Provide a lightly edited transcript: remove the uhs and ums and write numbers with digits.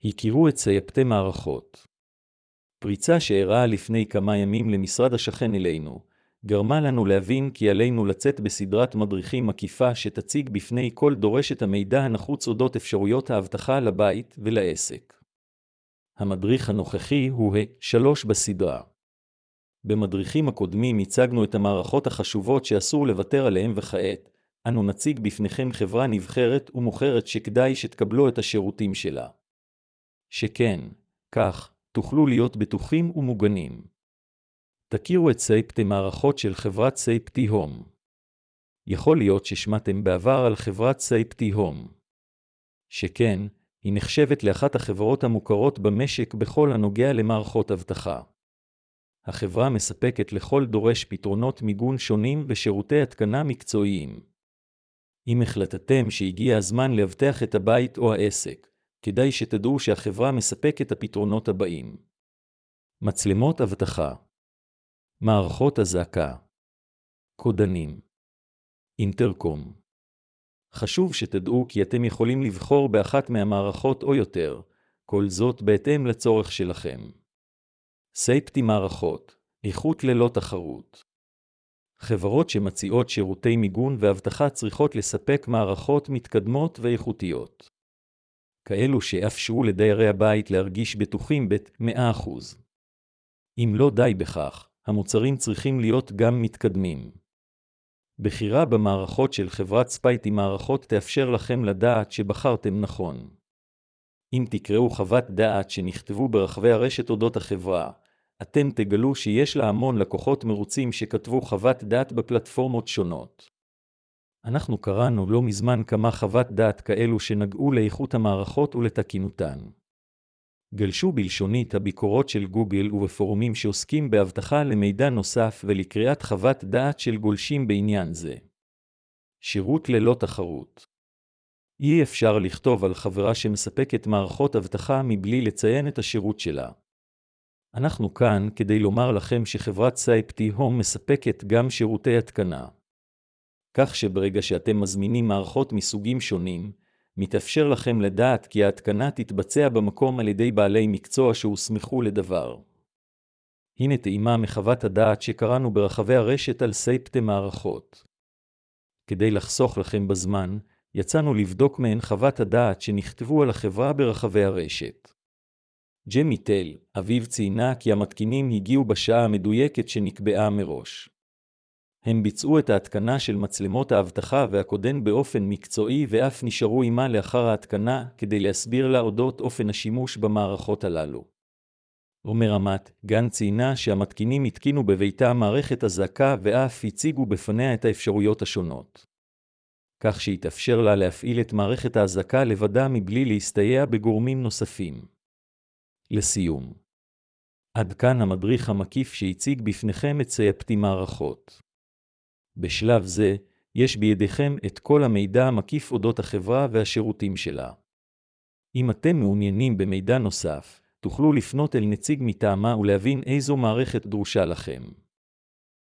הכירו את סייפתי מערכות. פריצה שאירעה לפני כמה ימים למשרד השכן אלינו, גרמה לנו להבין כי עלינו לצאת בסדרת מדריכים מקיפה שתציג בפני כל דורש את המידע הנחוץ אודות אפשרויות האבטחה לבית ולעסק. המדריך הנוכחי הוא ה-3 בסדרה. במדריכים הקודמים הצגנו את המערכות החשובות שאסור לוותר עליהם, וכעת אנו נציג בפניכם חברה נבחרת ומוכרת שכדאי שתקבלו את השירותים שלה. שכן, כך, תוכלו להיות בטוחים ומוגנים. תכירו את סייפטי מערכות של חברת סייפטי הום. יכול להיות ששמעתם בעבר על חברת סייפטי הום. שכן, היא נחשבת לאחת החברות המוכרות במשק בכל הנוגע למערכות אבטחה. החברה מספקת לכל דורש פתרונות מיגון שונים ושירותי התקנה מקצועיים. אם החלטתם שהגיע הזמן לאבטח את הבית או העסק, כדאי שתדעו שהחברה מספקת את הפתרונות הבאים: מצלמות אבטחה, מערכות אזעקה, קודנים, אינטרקום. חשוב שתדעו כי אתם יכולים לבחור באחת מהמערכות או יותר, כל זאת בהתאם לצורך שלכם. סייפטי מערכות, איכות ללא תחרות. חברות שמציעות שירותי מיגון ואבטחה צריכות לספק מערכות מתקדמות ואיכותיות, כאלו שיאפשרו לדיירי הבית להרגיש בטוחים ב-100%. אם לא די בכך, המוצרים צריכים להיות גם מתקדמים. בחירה במערכות של חברת סייפטי מערכות תאפשר לכם לדעת שבחרתם נכון. אם תקראו חוות דעת שנכתבו ברחבי הרשת אודות החברה, אתם תגלו שיש לה המון לקוחות מרוצים שכתבו חוות דעת בפלטפורמות שונות. אנחנו קראנו לא מזמן כמה חוות דעת כאלו שנגעו לאיכות המערכות ולתקינותן. גלשו בלשונית הביקורות של גוגל ובפורומים שעוסקים באבטחה למידע נוסף ולקריאת חוות דעת של גולשים בעניין זה. שירות ללא תחרות. אי אפשר לכתוב על חברה שמספקת מערכות אבטחה מבלי לציין את השירות שלה. אנחנו כאן כדי לומר לכם שחברת סייפטי הום מספקת גם שירותי התקנה. כך שברגע שאתם מזמינים מערכות מסוגים שונים, מתאפשר לכם לדעת כי ההתקנה תתבצע במקום על ידי בעלי מקצוע שהוסמכו לדבר. הנה טעימה מחוות הדעת שקראנו ברחבי הרשת על סייפטי מערכות. כדי לחסוך לכם בזמן, יצאנו לבדוק מהן חוות הדעת שנכתבו על החברה ברחבי הרשת. ג'מי טל, אביב, ציינה כי המתקינים הגיעו בשעה המדויקת שנקבעה מראש. הם ביצעו את ההתקנה של מצלמות האבטחה והקודן באופן מקצועי ואף נשארו עימה לאחר ההתקנה כדי להסביר לה אודות אופן השימוש במערכות הללו. עומר אמת, גן, ציינה שהמתקינים התקינו בביתה מערכת אזעקה ואף הציגו בפניה את האפשרויות השונות, כך שהתאפשר לה להפעיל את מערכת האזעקה לבדה מבלי להסתייע בגורמים נוספים. לסיום, עד כאן המדריך המקיף שהציג בפניכם את סייפטי מערכות. בשלב זה, יש בידיכם את כל המידע המקיף אודות החברה והשירותים שלה. אם אתם מעוניינים במידע נוסף, תוכלו לפנות אל נציג מטעמה ולהבין איזו מערכת דרושה לכם.